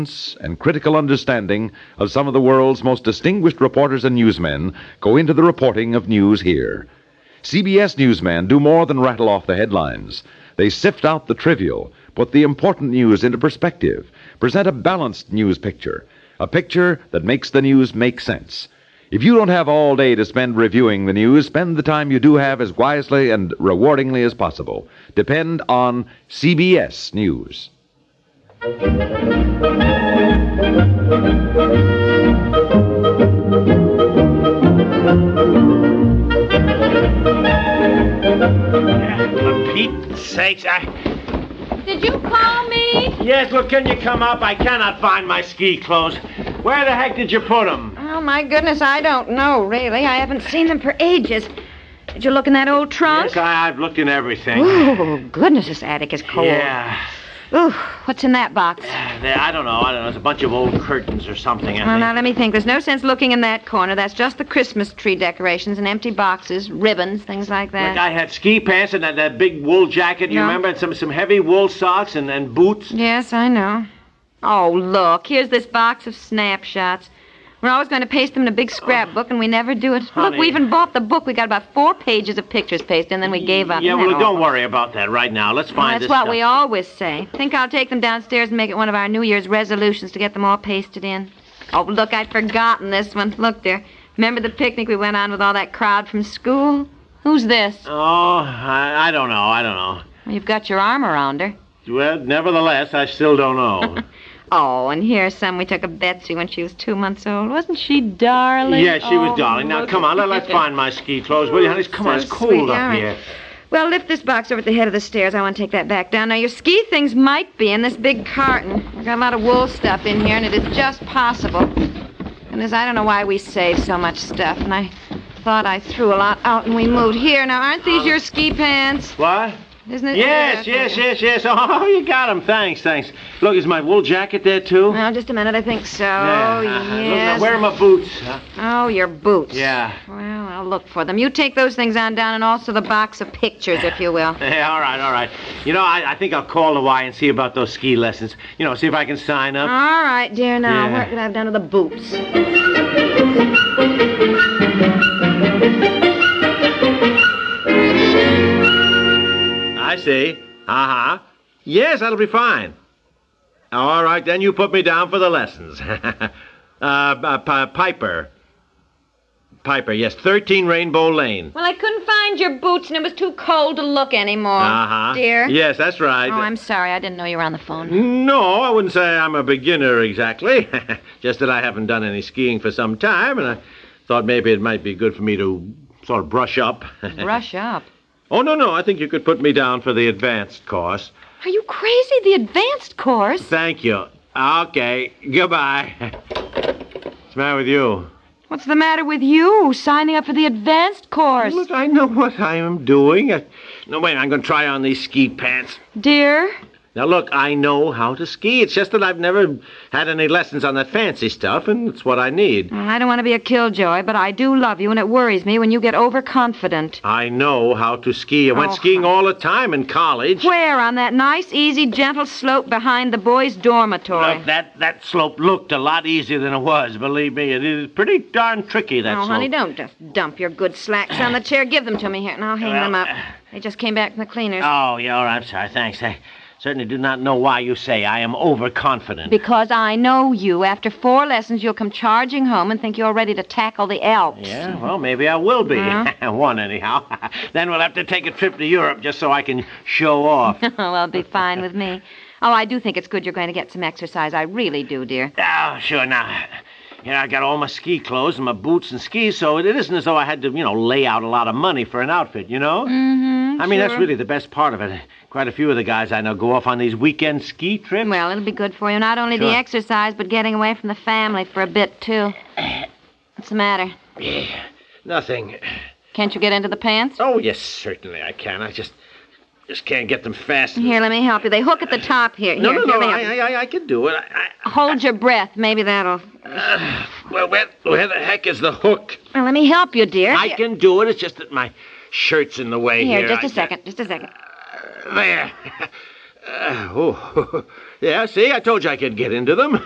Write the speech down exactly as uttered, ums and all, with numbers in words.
and critical understanding of some of the world's most distinguished reporters and newsmen go into the reporting of news here. C B S newsmen do more than rattle off the headlines. They sift out the trivial, put the important news into perspective, present a balanced news picture, a picture that makes the news make sense. If you don't have all day to spend reviewing the news, spend the time you do have as wisely and rewardingly as possible. Depend on C B S News. For Pete's sakes, I... Did you call me? Yes, look, can you come up? I cannot find my ski clothes. Where the heck did you put them? Oh, my goodness, I don't know, really. I haven't seen them for ages. Did you look in that old trunk? Yes, I, I've looked in everything. Oh, goodness, this attic is cold. Yeah. Ooh, what's in that box? Uh, there, I don't know. I don't know. It's a bunch of old curtains or something, I Well, think. now, let me think. There's no sense looking in that corner. That's just the Christmas tree decorations and empty boxes, ribbons, things like that. Look, I had ski pants and that, that big wool jacket, you Yeah. remember? And some, some heavy wool socks and, and boots. Yes, I know. Oh, look, here's this box of snapshots. We're always going to paste them in a big scrapbook, and we never do it. Honey. Look, we even bought the book. We got about four pages of pictures pasted, and then we gave up. Yeah, Isn't well, that don't awful? worry about that right now. Let's Well, find that's this what stuff. we always say. Think I'll take them downstairs and make it one of our New Year's resolutions to get them all pasted in. Oh, look, I'd forgotten this one. Look there. Remember the picnic we went on with all that crowd from school? Who's this? Oh, I, I don't know. I don't know. Well, you've got your arm around her. Well, nevertheless, I still don't know. Oh, and here's some we took of Betsy when she was two months old. Wasn't she darling? Yeah, she was Oh, darling. Now, look come on, at let, let's her. find my ski clothes, will you, honey? Come on, So it's cold sweet. up All right. here. Well, lift this box over at the head of the stairs. I want to take that back down. Now, your ski things might be in this big carton. We've got a lot of wool stuff in here, and it is just possible. And as I don't know why we save so much stuff, and I thought I threw a lot out when we moved here. Now, aren't these your ski pants? What? Isn't it? Yes, Yeah, yes, yes, yes. Oh, you got them. Thanks, thanks. Look, is my wool jacket there, too? Well, just a minute. I think so. Yeah. Uh, look, now, yes. where are my boots? Huh? Oh, your boots. Yeah. Well, I'll look for them. You take those things on down, and also the box of pictures, if you will. Yeah, all right, all right. You know, I, I think I'll call the Y and see about those ski lessons. You know, see if I can sign up. All right, dear. Now, Yeah. what did I have done to the boots? I see. Uh-huh. Yes, that'll be fine. All right, then you put me down for the lessons. uh, uh, P- Piper. Piper, yes, thirteen Rainbow Lane. Well, I couldn't find your boots, and it was too cold to look anymore. Uh-huh. Dear? Yes, that's right. Oh, I'm sorry. I didn't know you were on the phone. No, I wouldn't say I'm a beginner exactly. Just that I haven't done any skiing for some time, and I thought maybe it might be good for me to sort of brush up. Brush up. Oh, no, no, I think you could put me down for the advanced course. Are you crazy? The advanced course? Thank you. Okay, goodbye. What's the matter with you? What's the matter with you, signing up for the advanced course? Look, I know what I am doing. I... No, wait, I'm going to try on these ski pants. Dear? Now, look, I know how to ski. It's just that I've never had any lessons on that fancy stuff, and it's what I need. Well, I don't want to be a killjoy, but I do love you, and it worries me when you get overconfident. I know how to ski. I went Oh, skiing huh. all the time in college. Where? On that nice, easy, gentle slope behind the boys' dormitory. Look, that, that slope looked a lot easier than it was, believe me. It is pretty darn tricky, that Oh, slope. honey, don't just dump your good slacks on the chair. Give them to me here, and I'll hang Well, them up. uh, They just came back from the cleaners. Oh, yeah, all right, I'm sorry. Thanks. I certainly do not know why you say I am overconfident. Because I know you. After four lessons, you'll come charging home and think you're ready to tackle the Alps. Yeah, well, maybe I will be. Uh-huh. One, anyhow. Then we'll have to take a trip to Europe just so I can show off. Well, it'll be fine with me. Oh, I do think it's good you're going to get some exercise. I really do, dear. Oh, sure, now... You know, I got all my ski clothes and my boots and skis, so it isn't as though I had to, you know, lay out a lot of money for an outfit, you know? Mm-hmm, I mean, sure. that's really the best part of it. Quite a few of the guys I know go off on these weekend ski trips. Well, it'll be good for you. Not only Sure. the exercise, but getting away from the family for a bit, too. What's the matter? Yeah, nothing. Can't you get into the pants? Oh, yes, certainly I can. I just just can't get them fast. Here, let me help you. They hook at the top here. No, here, no, here, no, let I, me help you. I, I, I can do it. I, I, Hold your breath. Maybe that'll... uh, well, where, where the heck is the hook? Well, let me help you, dear. I Here. can do it. It's just that my shirt's in the way Here, here. just a a second. Just a second. There. Uh, oh, yeah, see, I told you I could get into them.